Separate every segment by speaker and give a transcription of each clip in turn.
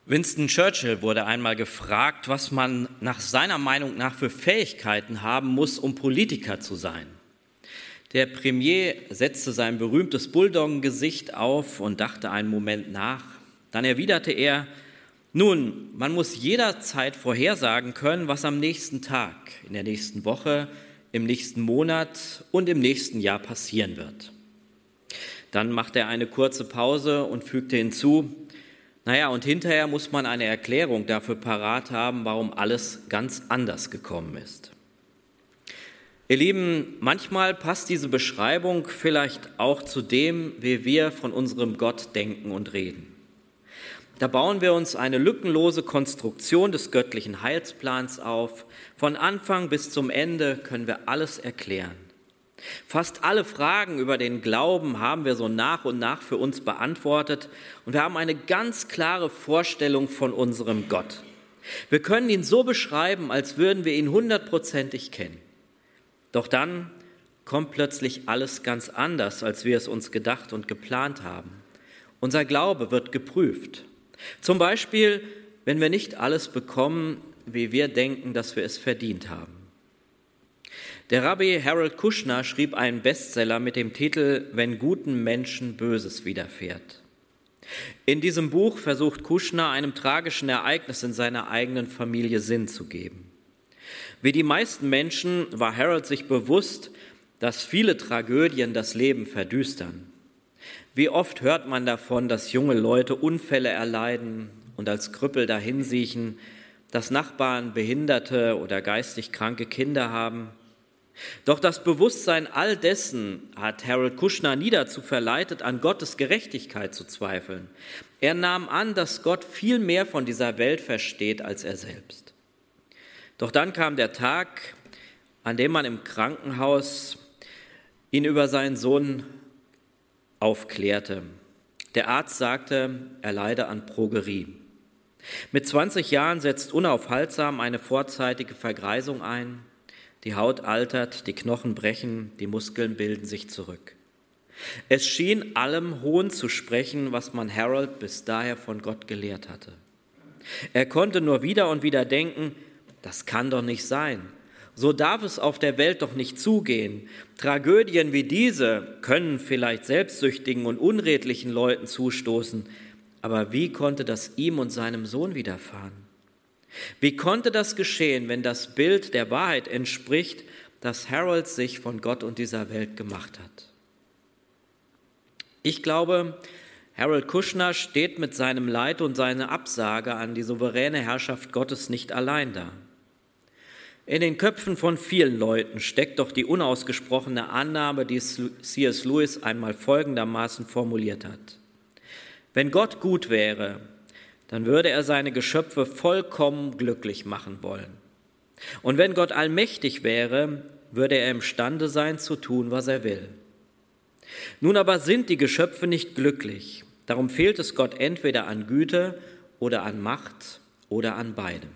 Speaker 1: Winston Churchill wurde einmal gefragt, was man nach seiner Meinung nach für Fähigkeiten haben muss, um Politiker zu sein. Der Premier setzte sein berühmtes Bulldoggen-Gesicht auf und dachte einen Moment nach. Dann erwiderte er: Nun, man muss jederzeit vorhersagen können, was am nächsten Tag, in der nächsten Woche, im nächsten Monat und im nächsten Jahr passieren wird. Dann machte er eine kurze Pause und fügte hinzu: Naja, und hinterher muss man eine Erklärung dafür parat haben, warum alles ganz anders gekommen ist. Ihr Lieben, manchmal passt diese Beschreibung vielleicht auch zu dem, wie wir von unserem Gott denken und reden. Da bauen wir uns eine lückenlose Konstruktion des göttlichen Heilsplans auf. Von Anfang bis zum Ende können wir alles erklären. Fast alle Fragen über den Glauben haben wir so nach und nach für uns beantwortet und wir haben eine ganz klare Vorstellung von unserem Gott. Wir können ihn so beschreiben, als würden wir ihn 100%ig kennen. Doch dann kommt plötzlich alles ganz anders, als wir es uns gedacht und geplant haben. Unser Glaube wird geprüft. Zum Beispiel, wenn wir nicht alles bekommen, wie wir denken, dass wir es verdient haben. Der Rabbi Harold Kushner schrieb einen Bestseller mit dem Titel »Wenn guten Menschen Böses widerfährt«. In diesem Buch versucht Kushner, einem tragischen Ereignis in seiner eigenen Familie Sinn zu geben. Wie die meisten Menschen war Harold sich bewusst, dass viele Tragödien das Leben verdüstern. Wie oft hört man davon, dass junge Leute Unfälle erleiden und als Krüppel dahinsiechen, dass Nachbarn behinderte oder geistig kranke Kinder haben. Doch das Bewusstsein all dessen hat Harold Kushner nie dazu verleitet, an Gottes Gerechtigkeit zu zweifeln. Er nahm an, dass Gott viel mehr von dieser Welt versteht als er selbst. Doch dann kam der Tag, an dem man im Krankenhaus ihn über seinen Sohn aufklärte. Der Arzt sagte, er leide an Progerie. Mit 20 Jahren setzt unaufhaltsam eine vorzeitige Vergreisung ein. Die Haut altert, die Knochen brechen, die Muskeln bilden sich zurück. Es schien allem Hohn zu sprechen, was man Harold bis daher von Gott gelehrt hatte. Er konnte nur wieder und wieder denken, das kann doch nicht sein. So darf es auf der Welt doch nicht zugehen. Tragödien wie diese können vielleicht selbstsüchtigen und unredlichen Leuten zustoßen, aber wie konnte das ihm und seinem Sohn widerfahren? Wie konnte das geschehen, wenn das Bild der Wahrheit entspricht, das Harold sich von Gott und dieser Welt gemacht hat? Ich glaube, Harold Kushner steht mit seinem Leid und seiner Absage an die souveräne Herrschaft Gottes nicht allein da. In den Köpfen von vielen Leuten steckt doch die unausgesprochene Annahme, die C.S. Lewis einmal folgendermaßen formuliert hat: Wenn Gott gut wäre, dann würde er seine Geschöpfe vollkommen glücklich machen wollen. Und wenn Gott allmächtig wäre, würde er imstande sein, zu tun, was er will. Nun aber sind die Geschöpfe nicht glücklich. Darum fehlt es Gott entweder an Güte oder an Macht oder an beidem.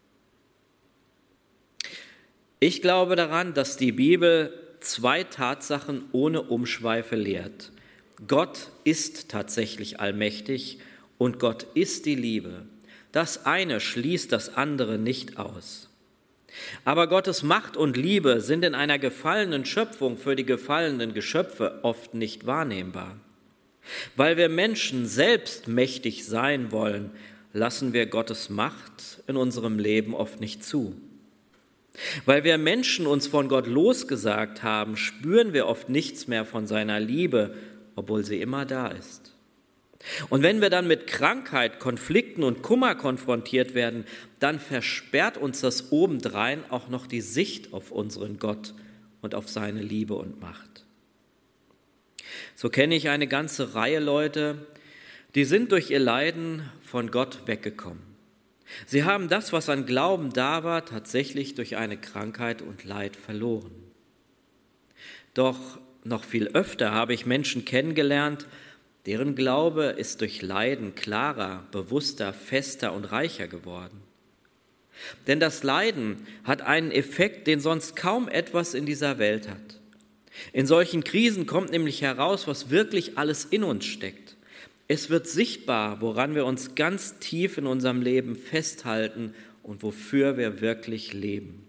Speaker 1: Ich glaube daran, dass die Bibel zwei Tatsachen ohne Umschweife lehrt. Gott ist tatsächlich allmächtig und Gott ist die Liebe. Das eine schließt das andere nicht aus. Aber Gottes Macht und Liebe sind in einer gefallenen Schöpfung für die gefallenen Geschöpfe oft nicht wahrnehmbar. Weil wir Menschen selbst mächtig sein wollen, lassen wir Gottes Macht in unserem Leben oft nicht zu. Weil wir Menschen uns von Gott losgesagt haben, spüren wir oft nichts mehr von seiner Liebe, obwohl sie immer da ist. Und wenn wir dann mit Krankheit, Konflikten und Kummer konfrontiert werden, dann versperrt uns das obendrein auch noch die Sicht auf unseren Gott und auf seine Liebe und Macht. So kenne ich eine ganze Reihe Leute, die sind durch ihr Leiden von Gott weggekommen. Sie haben das, was an Glauben da war, tatsächlich durch eine Krankheit und Leid verloren. Doch noch viel öfter habe ich Menschen kennengelernt, deren Glaube ist durch Leiden klarer, bewusster, fester und reicher geworden. Denn das Leiden hat einen Effekt, den sonst kaum etwas in dieser Welt hat. In solchen Krisen kommt nämlich heraus, was wirklich alles in uns steckt. Es wird sichtbar, woran wir uns ganz tief in unserem Leben festhalten und wofür wir wirklich leben.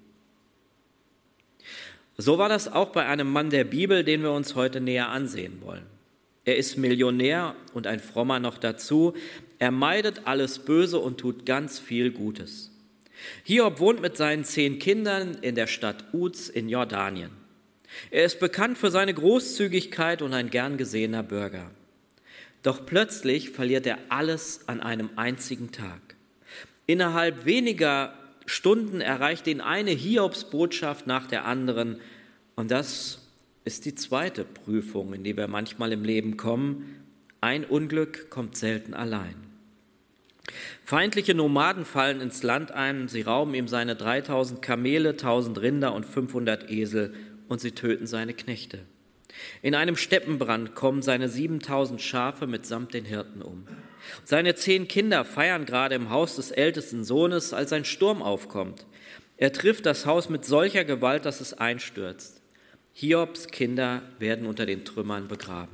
Speaker 1: So war das auch bei einem Mann der Bibel, den wir uns heute näher ansehen wollen. Er ist Millionär und ein Frommer noch dazu. Er meidet alles Böse und tut ganz viel Gutes. Hiob wohnt mit seinen 10 Kindern in der Stadt Uz in Jordanien. Er ist bekannt für seine Großzügigkeit und ein gern gesehener Bürger. Doch plötzlich verliert er alles an einem einzigen Tag. Innerhalb weniger Stunden erreicht ihn eine Hiobsbotschaft nach der anderen. Und das ist die zweite Prüfung, in die wir manchmal im Leben kommen. Ein Unglück kommt selten allein. Feindliche Nomaden fallen ins Land ein. Sie rauben ihm seine 3000 Kamele, 1000 Rinder und 500 Esel und sie töten seine Knechte. In einem Steppenbrand kommen seine 7000 Schafe mitsamt den Hirten um. Seine 10 Kinder feiern gerade im Haus des ältesten Sohnes, als ein Sturm aufkommt. Er trifft das Haus mit solcher Gewalt, dass es einstürzt. Hiobs Kinder werden unter den Trümmern begraben.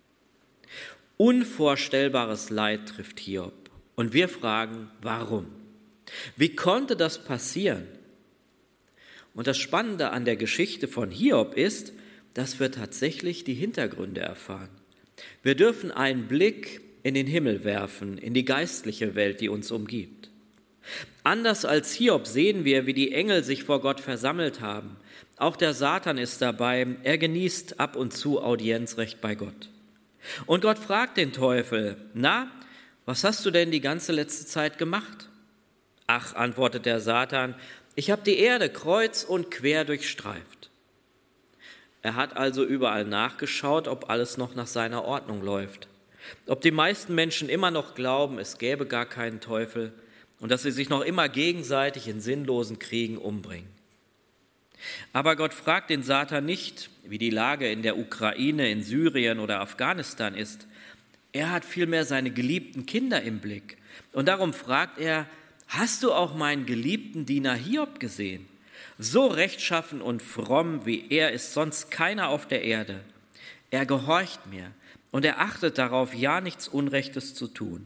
Speaker 1: Unvorstellbares Leid trifft Hiob. Und wir fragen, warum? Wie konnte das passieren? Und das Spannende an der Geschichte von Hiob ist, dass wir tatsächlich die Hintergründe erfahren. Wir dürfen einen Blick in den Himmel werfen, in die geistliche Welt, die uns umgibt. Anders als Hiob sehen wir, wie die Engel sich vor Gott versammelt haben. Auch der Satan ist dabei, er genießt ab und zu Audienzrecht bei Gott. Und Gott fragt den Teufel, na, was hast du denn die ganze letzte Zeit gemacht? Ach, antwortet der Satan, ich habe die Erde kreuz und quer durchstreift. Er hat also überall nachgeschaut, ob alles noch nach seiner Ordnung läuft. Ob die meisten Menschen immer noch glauben, es gäbe gar keinen Teufel und dass sie sich noch immer gegenseitig in sinnlosen Kriegen umbringen. Aber Gott fragt den Satan nicht, wie die Lage in der Ukraine, in Syrien oder Afghanistan ist. Er hat vielmehr seine geliebten Kinder im Blick. Und darum fragt er, hast du auch meinen geliebten Diener Hiob gesehen? So rechtschaffen und fromm wie er ist sonst keiner auf der Erde. Er gehorcht mir und er achtet darauf, ja nichts Unrechtes zu tun.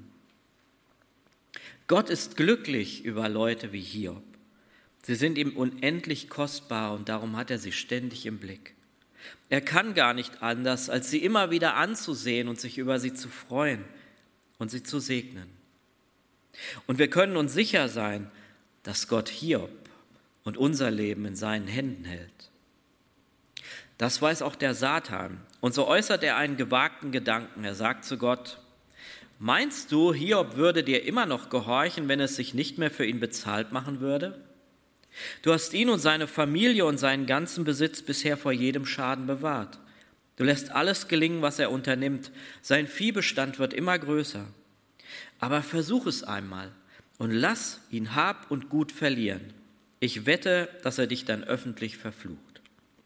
Speaker 1: Gott ist glücklich über Leute wie Hiob. Sie sind ihm unendlich kostbar und darum hat er sie ständig im Blick. Er kann gar nicht anders, als sie immer wieder anzusehen und sich über sie zu freuen und sie zu segnen. Und wir können uns sicher sein, dass Gott Hiob und unser Leben in seinen Händen hält. Das weiß auch der Satan. Und so äußert er einen gewagten Gedanken. Er sagt zu Gott, meinst du, Hiob würde dir immer noch gehorchen, wenn es sich nicht mehr für ihn bezahlt machen würde? Du hast ihn und seine Familie und seinen ganzen Besitz bisher vor jedem Schaden bewahrt. Du lässt alles gelingen, was er unternimmt. Sein Viehbestand wird immer größer. Aber versuch es einmal und lass ihn Hab und Gut verlieren. Ich wette, dass er dich dann öffentlich verflucht.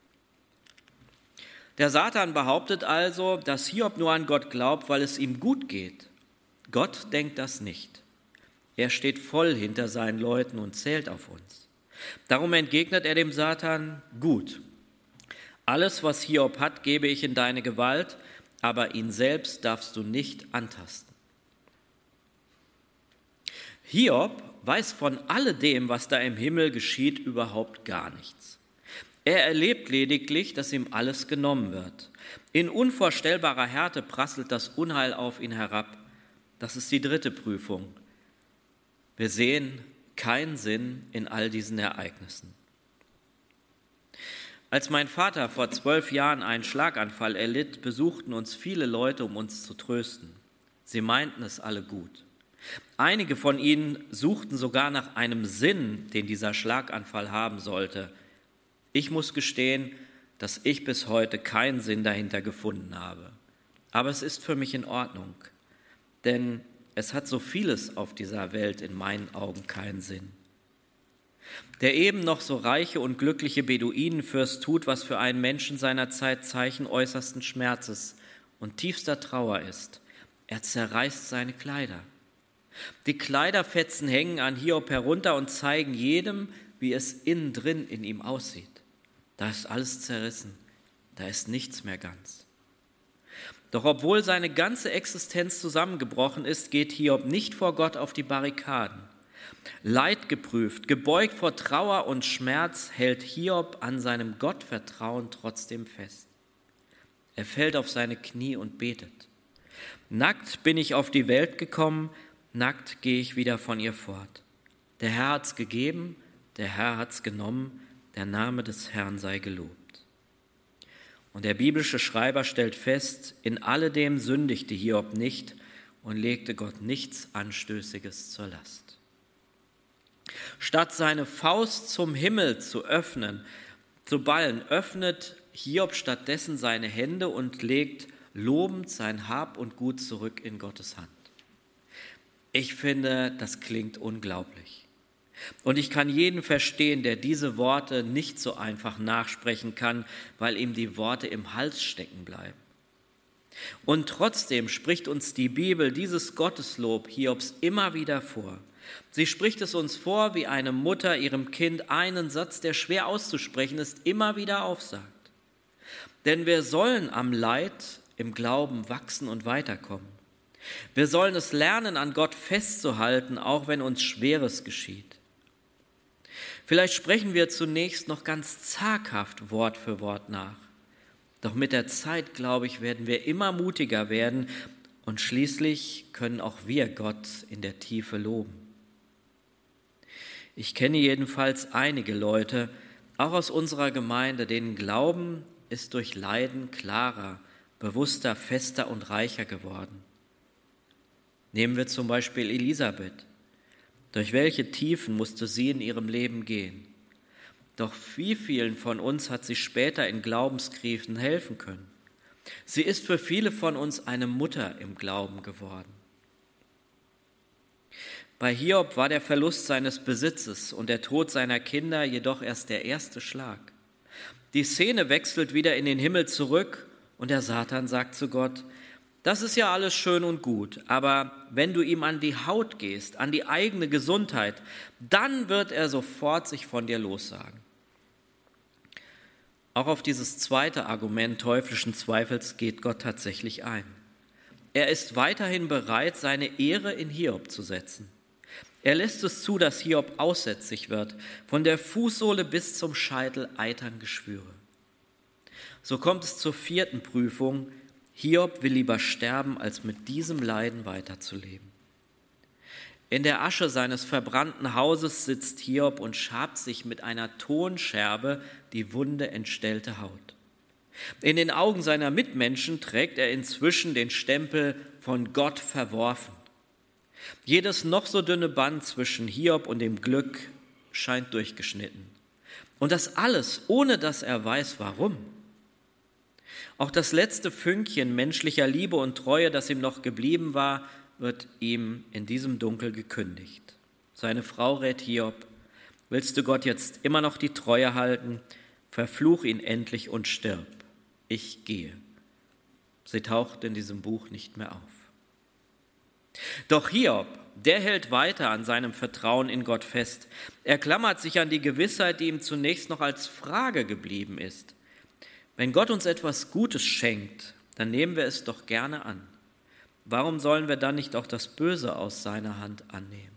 Speaker 1: Der Satan behauptet also, dass Hiob nur an Gott glaubt, weil es ihm gut geht. Gott denkt das nicht. Er steht voll hinter seinen Leuten und zählt auf uns. Darum entgegnet er dem Satan, gut, alles, was Hiob hat, gebe ich in deine Gewalt, aber ihn selbst darfst du nicht antasten. Hiob weiß von alledem, was da im Himmel geschieht, überhaupt gar nichts. Er erlebt lediglich, dass ihm alles genommen wird. In unvorstellbarer Härte prasselt das Unheil auf ihn herab. Das ist die dritte Prüfung. Wir sehen keinen Sinn in all diesen Ereignissen. Als mein Vater vor 12 Jahren einen Schlaganfall erlitt, besuchten uns viele Leute, um uns zu trösten. Sie meinten es alle gut. Einige von ihnen suchten sogar nach einem Sinn, den dieser Schlaganfall haben sollte. Ich muss gestehen, dass ich bis heute keinen Sinn dahinter gefunden habe. Aber es ist für mich in Ordnung, denn es hat so vieles auf dieser Welt in meinen Augen keinen Sinn. Der eben noch so reiche und glückliche Beduinenfürst tut, was für einen Menschen seiner Zeit Zeichen äußersten Schmerzes und tiefster Trauer ist. Er zerreißt seine Kleider. Die Kleiderfetzen hängen an Hiob herunter und zeigen jedem, wie es innen drin in ihm aussieht. Da ist alles zerrissen, da ist nichts mehr ganz. Doch obwohl seine ganze Existenz zusammengebrochen ist, geht Hiob nicht vor Gott auf die Barrikaden. Leidgeprüft, gebeugt vor Trauer und Schmerz, hält Hiob an seinem Gottvertrauen trotzdem fest. Er fällt auf seine Knie und betet. Nackt bin ich auf die Welt gekommen, nackt gehe ich wieder von ihr fort. Der Herr hat's gegeben, der Herr hat's genommen, der Name des Herrn sei gelobt. Und der biblische Schreiber stellt fest, in alledem sündigte Hiob nicht und legte Gott nichts Anstößiges zur Last. Statt seine Faust zum Himmel zu öffnen, zu ballen, öffnet Hiob stattdessen seine Hände und legt lobend sein Hab und Gut zurück in Gottes Hand. Ich finde, das klingt unglaublich. Und ich kann jeden verstehen, der diese Worte nicht so einfach nachsprechen kann, weil ihm die Worte im Hals stecken bleiben. Und trotzdem spricht uns die Bibel dieses Gotteslob Hiobs immer wieder vor. Sie spricht es uns vor, wie eine Mutter ihrem Kind einen Satz, der schwer auszusprechen ist, immer wieder aufsagt. Denn wir sollen am Leid im Glauben wachsen und weiterkommen. Wir sollen es lernen, an Gott festzuhalten, auch wenn uns Schweres geschieht. Vielleicht sprechen wir zunächst noch ganz zaghaft Wort für Wort nach. Doch mit der Zeit, glaube ich, werden wir immer mutiger werden und schließlich können auch wir Gott in der Tiefe loben. Ich kenne jedenfalls einige Leute, auch aus unserer Gemeinde, denen Glauben ist durch Leiden klarer, bewusster, fester und reicher geworden. Nehmen wir zum Beispiel Elisabeth. Durch welche Tiefen musste sie in ihrem Leben gehen? Doch wie vielen von uns hat sie später in Glaubenskrisen helfen können? Sie ist für viele von uns eine Mutter im Glauben geworden. Bei Hiob war der Verlust seines Besitzes und der Tod seiner Kinder jedoch erst der erste Schlag. Die Szene wechselt wieder in den Himmel zurück und der Satan sagt zu Gott: Das ist ja alles schön und gut, aber wenn du ihm an die Haut gehst, an die eigene Gesundheit, dann wird er sofort sich von dir lossagen. Auch auf dieses zweite Argument teuflischen Zweifels geht Gott tatsächlich ein. Er ist weiterhin bereit, seine Ehre in Hiob zu setzen. Er lässt es zu, dass Hiob aussätzig wird, von der Fußsohle bis zum Scheitel eitern Geschwüre. So kommt es zur vierten Prüfung. Hiob will lieber sterben, als mit diesem Leiden weiterzuleben. In der Asche seines verbrannten Hauses sitzt Hiob und schabt sich mit einer Tonscherbe die wunde, entstellte Haut. In den Augen seiner Mitmenschen trägt er inzwischen den Stempel von Gott verworfen. Jedes noch so dünne Band zwischen Hiob und dem Glück scheint durchgeschnitten. Und das alles, ohne dass er weiß, warum. Auch das letzte Fünkchen menschlicher Liebe und Treue, das ihm noch geblieben war, wird ihm in diesem Dunkel gekündigt. Seine Frau rät Hiob: Willst du Gott jetzt immer noch die Treue halten? Verfluch ihn endlich und stirb. Ich gehe. Sie taucht in diesem Buch nicht mehr auf. Doch Hiob, der hält weiter an seinem Vertrauen in Gott fest. Er klammert sich an die Gewissheit, die ihm zunächst noch als Frage geblieben ist. Wenn Gott uns etwas Gutes schenkt, dann nehmen wir es doch gerne an. Warum sollen wir dann nicht auch das Böse aus seiner Hand annehmen?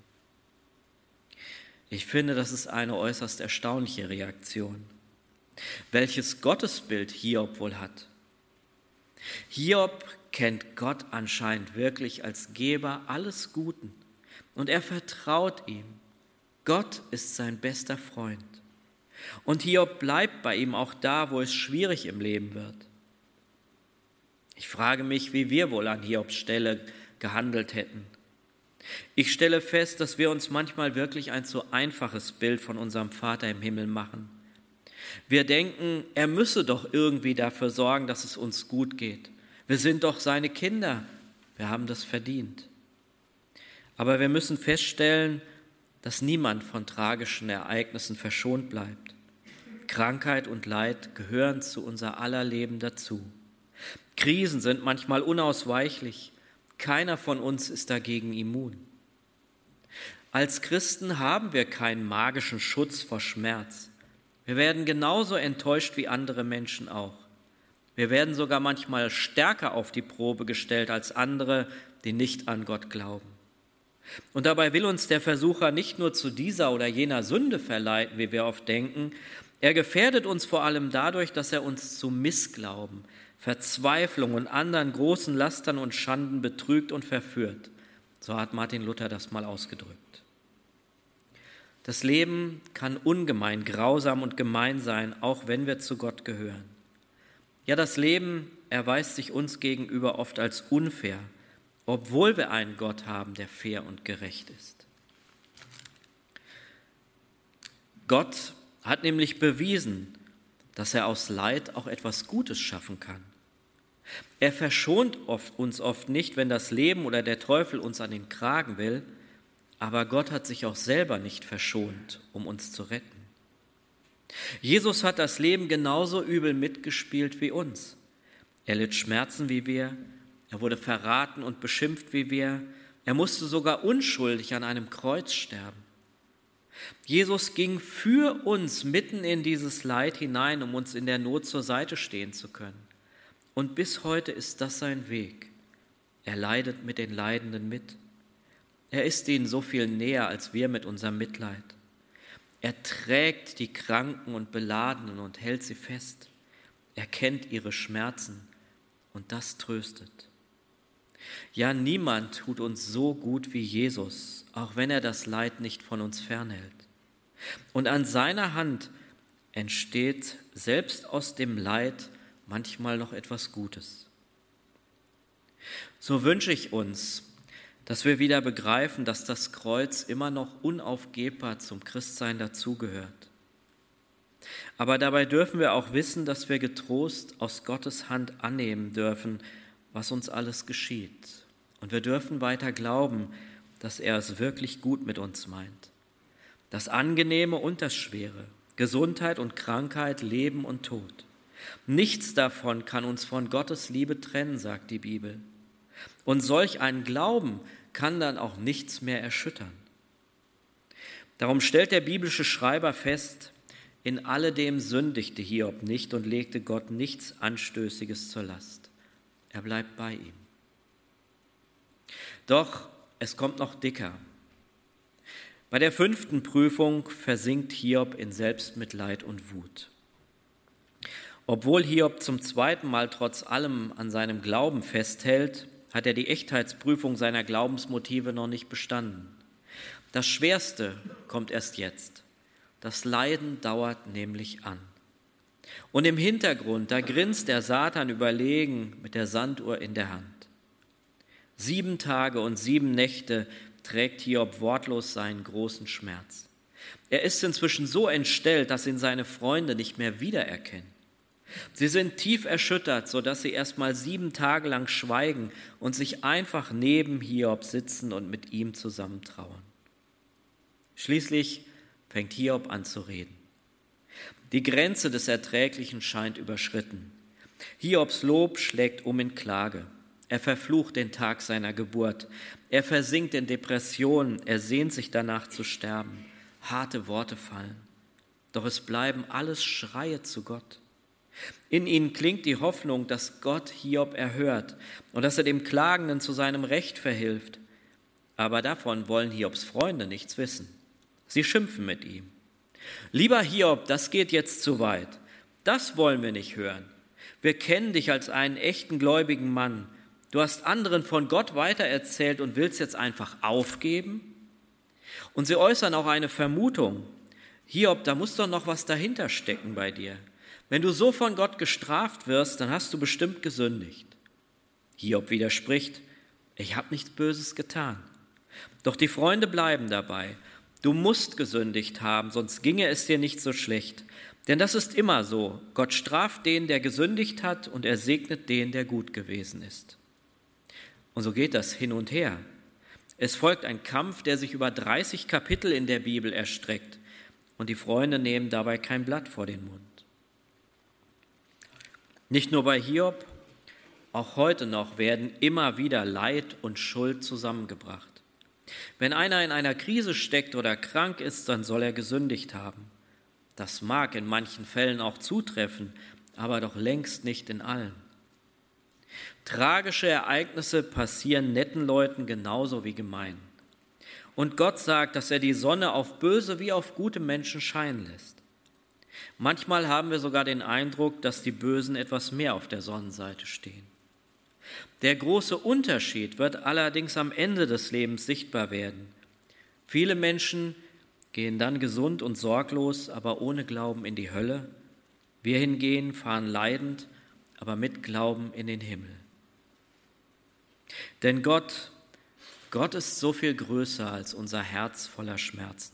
Speaker 1: Ich finde, das ist eine äußerst erstaunliche Reaktion. Welches Gottesbild Hiob wohl hat. Hiob kennt Gott anscheinend wirklich als Geber alles Guten und er vertraut ihm. Gott ist sein bester Freund. Und Hiob bleibt bei ihm auch da, wo es schwierig im Leben wird. Ich frage mich, wie wir wohl an Hiobs Stelle gehandelt hätten. Ich stelle fest, dass wir uns manchmal wirklich ein zu einfaches Bild von unserem Vater im Himmel machen. Wir denken, er müsse doch irgendwie dafür sorgen, dass es uns gut geht. Wir sind doch seine Kinder, wir haben das verdient. Aber wir müssen feststellen, dass niemand von tragischen Ereignissen verschont bleibt. Krankheit und Leid gehören zu unser aller Leben dazu. Krisen sind manchmal unausweichlich. Keiner von uns ist dagegen immun. Als Christen haben wir keinen magischen Schutz vor Schmerz. Wir werden genauso enttäuscht wie andere Menschen auch. Wir werden sogar manchmal stärker auf die Probe gestellt als andere, die nicht an Gott glauben. Und dabei will uns der Versucher nicht nur zu dieser oder jener Sünde verleiten, wie wir oft denken. Er gefährdet uns vor allem dadurch, dass er uns zu Missglauben, Verzweiflung und anderen großen Lastern und Schanden betrügt und verführt. So hat Martin Luther das mal ausgedrückt. Das Leben kann ungemein grausam und gemein sein, auch wenn wir zu Gott gehören. Ja, das Leben erweist sich uns gegenüber oft als unfair, obwohl wir einen Gott haben, der fair und gerecht ist. Gott hat nämlich bewiesen, dass er aus Leid auch etwas Gutes schaffen kann. Er verschont uns oft nicht, wenn das Leben oder der Teufel uns an den Kragen will, aber Gott hat sich auch selber nicht verschont, um uns zu retten. Jesus hat das Leben genauso übel mitgespielt wie uns. Er litt Schmerzen wie wir, er wurde verraten und beschimpft wie wir, er musste sogar unschuldig an einem Kreuz sterben. Jesus ging für uns mitten in dieses Leid hinein, um uns in der Not zur Seite stehen zu können. Und bis heute ist das sein Weg. Er leidet mit den Leidenden mit. Er ist ihnen so viel näher als wir mit unserem Mitleid. Er trägt die Kranken und Beladenen und hält sie fest. Er kennt ihre Schmerzen und das tröstet. Ja, niemand tut uns so gut wie Jesus, auch wenn er das Leid nicht von uns fernhält. Und an seiner Hand entsteht selbst aus dem Leid manchmal noch etwas Gutes. So wünsche ich uns, dass wir wieder begreifen, dass das Kreuz immer noch unaufgebbar zum Christsein dazugehört. Aber dabei dürfen wir auch wissen, dass wir getrost aus Gottes Hand annehmen dürfen, was uns alles geschieht. Und wir dürfen weiter glauben, dass er es wirklich gut mit uns meint. Das Angenehme und das Schwere, Gesundheit und Krankheit, Leben und Tod. Nichts davon kann uns von Gottes Liebe trennen, sagt die Bibel. Und solch ein Glauben kann dann auch nichts mehr erschüttern. Darum stellt der biblische Schreiber fest, in alledem sündigte Hiob nicht und legte Gott nichts Anstößiges zur Last. Er bleibt bei ihm. Doch es kommt noch dicker. Bei der 5. Prüfung versinkt Hiob in Selbstmitleid und Wut. Obwohl Hiob zum 2. Mal trotz allem an seinem Glauben festhält, hat er die Echtheitsprüfung seiner Glaubensmotive noch nicht bestanden. Das Schwerste kommt erst jetzt. Das Leiden dauert nämlich an. Und im Hintergrund, da grinst der Satan überlegen mit der Sanduhr in der Hand. 7 Tage und 7 Nächte trägt Hiob wortlos seinen großen Schmerz. Er ist inzwischen so entstellt, dass ihn seine Freunde nicht mehr wiedererkennen. Sie sind tief erschüttert, sodass sie erst mal 7 Tage lang schweigen und sich einfach neben Hiob sitzen und mit ihm zusammen trauern. Schließlich fängt Hiob an zu reden. Die Grenze des Erträglichen scheint überschritten. Hiobs Lob schlägt um in Klage. Er verflucht den Tag seiner Geburt. Er versinkt in Depressionen. Er sehnt sich danach zu sterben. Harte Worte fallen. Doch es bleiben alles Schreie zu Gott. In ihnen klingt die Hoffnung, dass Gott Hiob erhört und dass er dem Klagenden zu seinem Recht verhilft. Aber davon wollen Hiobs Freunde nichts wissen. Sie schimpfen mit ihm. Lieber Hiob, das geht jetzt zu weit. Das wollen wir nicht hören. Wir kennen dich als einen echten gläubigen Mann. Du hast anderen von Gott weitererzählt und willst jetzt einfach aufgeben? Und sie äußern auch eine Vermutung. Hiob, da muss doch noch was dahinter stecken bei dir. Wenn du so von Gott gestraft wirst, dann hast du bestimmt gesündigt. Hiob widerspricht, ich habe nichts Böses getan. Doch die Freunde bleiben dabei. Du musst gesündigt haben, sonst ginge es dir nicht so schlecht. Denn das ist immer so. Gott straft den, der gesündigt hat, und er segnet den, der gut gewesen ist. Und so geht das hin und her. Es folgt ein Kampf, der sich über 30 Kapitel in der Bibel erstreckt. Und die Freunde nehmen dabei kein Blatt vor den Mund. Nicht nur bei Hiob, auch heute noch werden immer wieder Leid und Schuld zusammengebracht. Wenn einer in einer Krise steckt oder krank ist, dann soll er gesündigt haben. Das mag in manchen Fällen auch zutreffen, aber doch längst nicht in allen. Tragische Ereignisse passieren netten Leuten genauso wie gemeinen. Und Gott sagt, dass er die Sonne auf böse wie auf gute Menschen scheinen lässt. Manchmal haben wir sogar den Eindruck, dass die Bösen etwas mehr auf der Sonnenseite stehen. Der große Unterschied wird allerdings am Ende des Lebens sichtbar werden. Viele Menschen gehen dann gesund und sorglos, aber ohne Glauben in die Hölle. Wir hingegen fahren leidend, aber mit Glauben in den Himmel. Denn Gott ist so viel größer als unser Herz voller Schmerzen.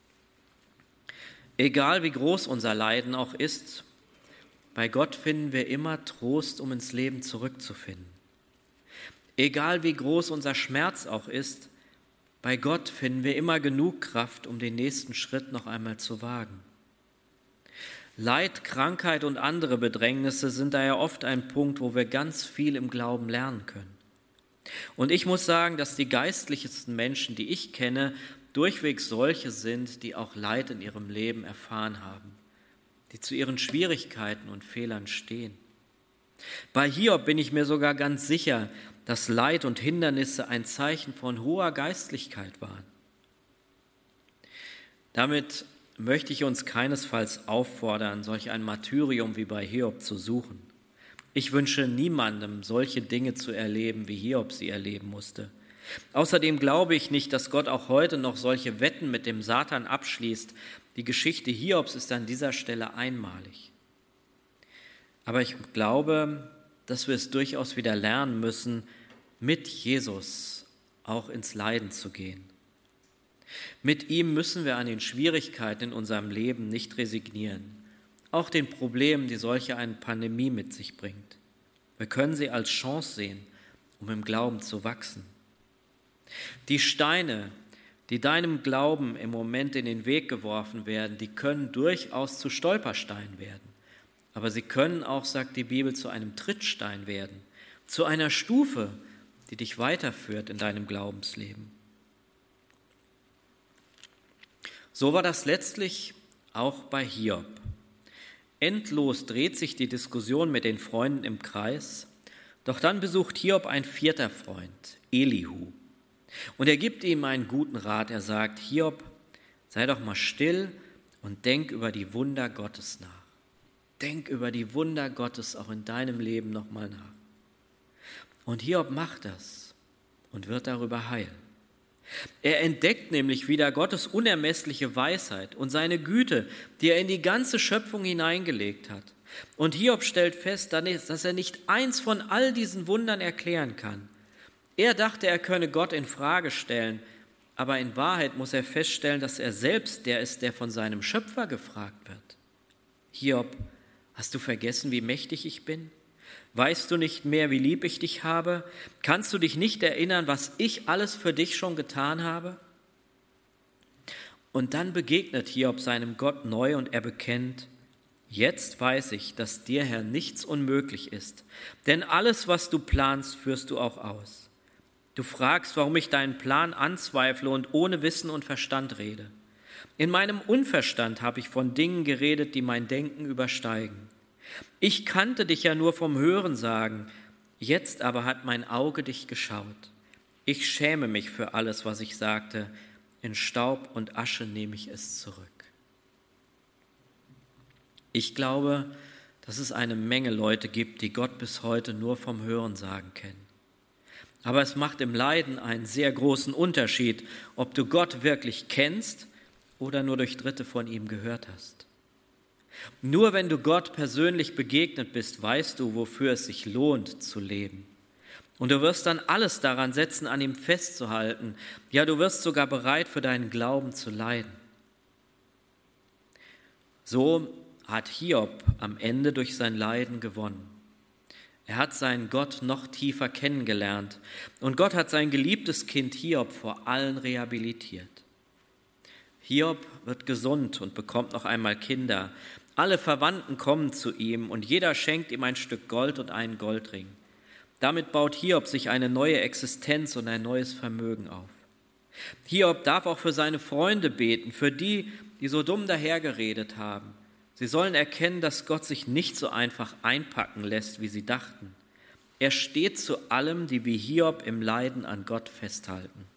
Speaker 1: Egal wie groß unser Leiden auch ist, bei Gott finden wir immer Trost, um ins Leben zurückzufinden. Egal wie groß unser Schmerz auch ist, bei Gott finden wir immer genug Kraft, um den nächsten Schritt noch einmal zu wagen. Leid, Krankheit und andere Bedrängnisse sind daher oft ein Punkt, wo wir ganz viel im Glauben lernen können. Und ich muss sagen, dass die geistlichsten Menschen, die ich kenne, durchweg solche sind, die auch Leid in ihrem Leben erfahren haben, die zu ihren Schwierigkeiten und Fehlern stehen. Bei Hiob bin ich mir sogar ganz sicher, dass Leid und Hindernisse ein Zeichen von hoher Geistlichkeit waren. Damit möchte ich uns keinesfalls auffordern, solch ein Martyrium wie bei Hiob zu suchen. Ich wünsche niemandem, solche Dinge zu erleben, wie Hiob sie erleben musste. Außerdem glaube ich nicht, dass Gott auch heute noch solche Wetten mit dem Satan abschließt. Die Geschichte Hiobs ist an dieser Stelle einmalig. Aber ich glaube, dass wir es durchaus wieder lernen müssen, mit Jesus auch ins Leiden zu gehen. Mit ihm müssen wir an den Schwierigkeiten in unserem Leben nicht resignieren, auch den Problemen, die solche eine Pandemie mit sich bringt. Wir können sie als Chance sehen, um im Glauben zu wachsen. Die Steine, die deinem Glauben im Moment in den Weg geworfen werden, die können durchaus zu Stolpersteinen werden. Aber sie können auch, sagt die Bibel, zu einem Trittstein werden, zu einer Stufe, die dich weiterführt in deinem Glaubensleben. So war das letztlich auch bei Hiob. Endlos dreht sich die Diskussion mit den Freunden im Kreis, doch dann besucht Hiob ein vierter Freund, Elihu. Und er gibt ihm einen guten Rat. Er sagt, Hiob, sei doch mal still und denk über die Wunder Gottes nach. Denk über die Wunder Gottes auch in deinem Leben nochmal nach. Und Hiob macht das und wird darüber heil. Er entdeckt nämlich wieder Gottes unermessliche Weisheit und seine Güte, die er in die ganze Schöpfung hineingelegt hat. Und Hiob stellt fest, dass er nicht eins von all diesen Wundern erklären kann. Er dachte, er könne Gott in Frage stellen, aber in Wahrheit muss er feststellen, dass er selbst der ist, der von seinem Schöpfer gefragt wird. Hiob, hast du vergessen, wie mächtig ich bin? Weißt du nicht mehr, wie lieb ich dich habe? Kannst du dich nicht erinnern, was ich alles für dich schon getan habe? Und dann begegnet Hiob seinem Gott neu und er bekennt, jetzt weiß ich, dass dir, Herr, nichts unmöglich ist, denn alles, was du planst, führst du auch aus. Du fragst, warum ich deinen Plan anzweifle und ohne Wissen und Verstand rede. In meinem Unverstand habe ich von Dingen geredet, die mein Denken übersteigen. Ich kannte dich ja nur vom Hörensagen, jetzt aber hat mein Auge dich geschaut. Ich schäme mich für alles, was ich sagte. In Staub und Asche nehme ich es zurück. Ich glaube, dass es eine Menge Leute gibt, die Gott bis heute nur vom Hörensagen kennen. Aber es macht im Leiden einen sehr großen Unterschied, ob du Gott wirklich kennst oder nur durch Dritte von ihm gehört hast. Nur wenn du Gott persönlich begegnet bist, weißt du, wofür es sich lohnt zu leben. Und du wirst dann alles daran setzen, an ihm festzuhalten. Ja, du wirst sogar bereit, für deinen Glauben zu leiden. So hat Hiob am Ende durch sein Leiden gewonnen. Er hat seinen Gott noch tiefer kennengelernt und Gott hat sein geliebtes Kind Hiob vor allen rehabilitiert. Hiob wird gesund und bekommt noch einmal Kinder. Alle Verwandten kommen zu ihm und jeder schenkt ihm ein Stück Gold und einen Goldring. Damit baut Hiob sich eine neue Existenz und ein neues Vermögen auf. Hiob darf auch für seine Freunde beten, für die, die so dumm dahergeredet haben. Sie sollen erkennen, dass Gott sich nicht so einfach einpacken lässt, wie sie dachten. Er steht zu allem, die wie Hiob im Leiden an Gott festhalten.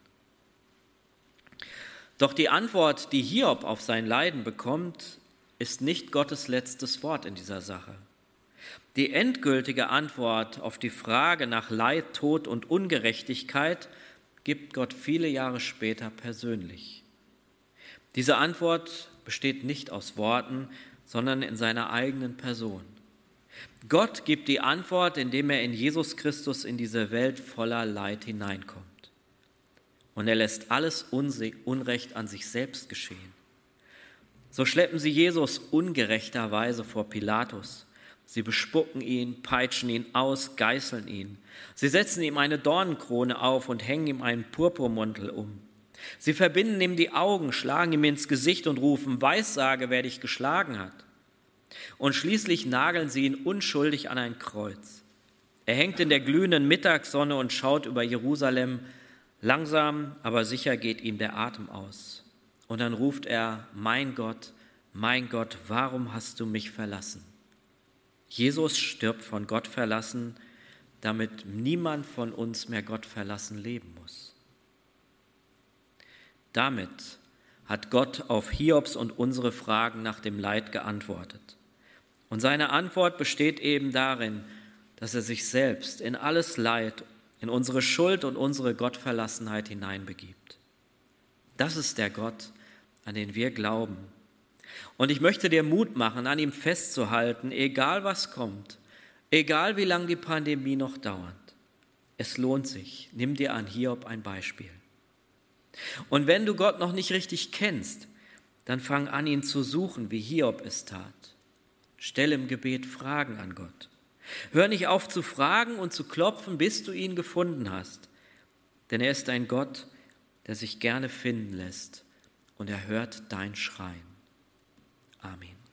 Speaker 1: Doch die Antwort, die Hiob auf sein Leiden bekommt, ist nicht Gottes letztes Wort in dieser Sache. Die endgültige Antwort auf die Frage nach Leid, Tod und Ungerechtigkeit gibt Gott viele Jahre später persönlich. Diese Antwort besteht nicht aus Worten, sondern in seiner eigenen Person. Gott gibt die Antwort, indem er in Jesus Christus in diese Welt voller Leid hineinkommt. Und er lässt alles Unrecht an sich selbst geschehen. So schleppen sie Jesus ungerechterweise vor Pilatus. Sie bespucken ihn, peitschen ihn aus, geißeln ihn. Sie setzen ihm eine Dornenkrone auf und hängen ihm einen Purpurmantel um. Sie verbinden ihm die Augen, schlagen ihm ins Gesicht und rufen, Weissage, wer dich geschlagen hat. Und schließlich nageln sie ihn unschuldig an ein Kreuz. Er hängt in der glühenden Mittagssonne und schaut über Jerusalem. Langsam, aber sicher geht ihm der Atem aus. Und dann ruft er, mein Gott, warum hast du mich verlassen? Jesus stirbt von Gott verlassen, damit niemand von uns mehr Gott verlassen leben muss. Damit hat Gott auf Hiobs und unsere Fragen nach dem Leid geantwortet. Und seine Antwort besteht eben darin, dass er sich selbst in alles Leid, in unsere Schuld und unsere Gottverlassenheit hineinbegibt. Das ist der Gott, an den wir glauben. Und ich möchte dir Mut machen, an ihm festzuhalten, egal was kommt, egal wie lange die Pandemie noch dauert. Es lohnt sich. Nimm dir an Hiob ein Beispiel. Und wenn du Gott noch nicht richtig kennst, dann fang an, ihn zu suchen, wie Hiob es tat. Stell im Gebet Fragen an Gott. Hör nicht auf zu fragen und zu klopfen, bis du ihn gefunden hast. Denn er ist ein Gott, der sich gerne finden lässt und er hört dein Schreien. Amen.